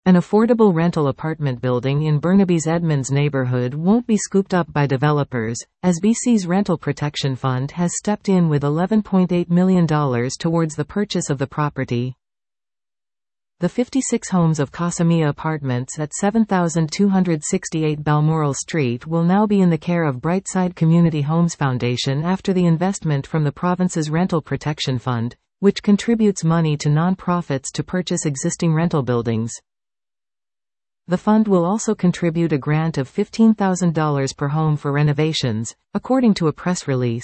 An affordable rental apartment building in Burnaby's Edmonds neighborhood won't be scooped up by developers, as BC's Rental Protection Fund has stepped in with $11.8 million towards the purchase of the property. The 56 homes of Casamia Apartments at 7268 Balmoral Street will now be in the care of Brightside Community Homes Foundation after the investment from the province's Rental Protection Fund, which contributes money to non-profits to purchase existing rental buildings. The fund will also contribute a grant of $15,000 per home for renovations, according to a press release.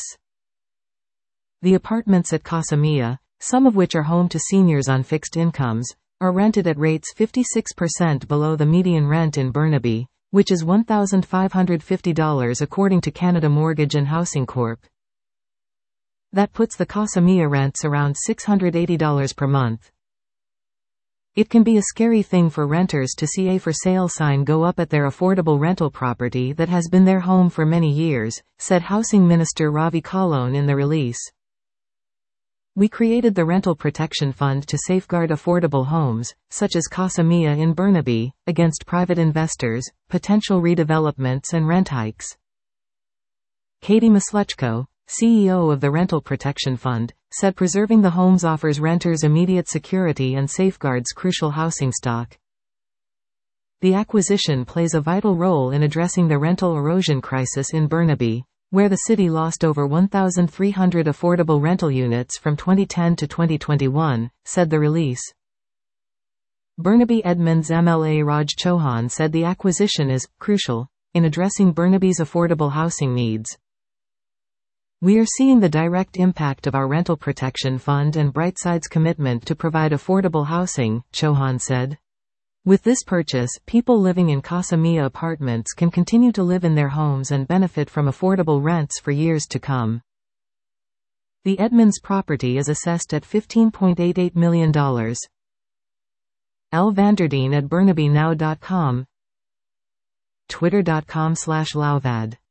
The apartments at Casamia, some of which are home to seniors on fixed incomes, are rented at rates 56% below the median rent in Burnaby, which is $1,550 according to Canada Mortgage and Housing Corp. That puts the Casamia rents around $680 per month. It can be a scary thing for renters to see a for sale sign go up at their affordable rental property that has been their home for many years, said Housing Minister Ravi Kahlon in the release. We created the Rental Protection Fund to safeguard affordable homes, such as Casamia in Burnaby, against private investors, potential redevelopments and rent hikes. Katie Masluchko, CEO of the Rental Protection Fund, said preserving the homes offers renters immediate security and safeguards crucial housing stock. The acquisition plays a vital role in addressing the rental erosion crisis in Burnaby, where the city lost over 1,300 affordable rental units from 2010 to 2021, said the release. Burnaby Edmonds MLA Raj Chauhan said the acquisition is crucial in addressing Burnaby's affordable housing needs. We are seeing the direct impact of our Rental Protection Fund and Brightside's commitment to provide affordable housing, Chauhan said. With this purchase, people living in Casamia Apartments can continue to live in their homes and benefit from affordable rents for years to come. The Edmonds property is assessed at $15.88 million. L. Vanderdeen at BurnabyNow.com, Twitter.com/Lauvad.